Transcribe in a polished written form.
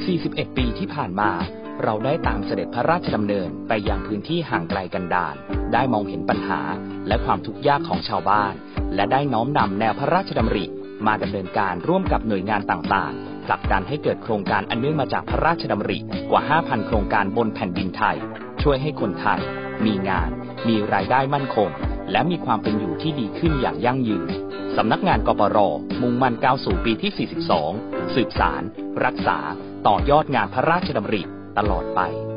41 ปีที่ผ่านมาเราได้ตามเสด็จพระราชดำเนินไปยังพื้นที่ห่างไกลกันดารได้มองเห็นปัญหาและความทุกข์ยากของชาวบ้านและได้น้อมนำแนวพระราชดำริมาดำเนินการร่วมกับหน่วยงานต่างๆผลักดันให้เกิดโครงการอันเนื่องมาจากพระราชดำริกว่า 5,000 โครงการบนแผ่นดินไทยช่วยให้คนไทยมีงานมีรายได้มั่นคงและมีความเป็นอยู่ที่ดีขึ้นอย่างยั่งยืนสำนักงานกปร.มุ่งมั่นก้าวสู่ปีที่ 42 สืบสานรักษาต่อยอดงานพระราชดำริตลอดไป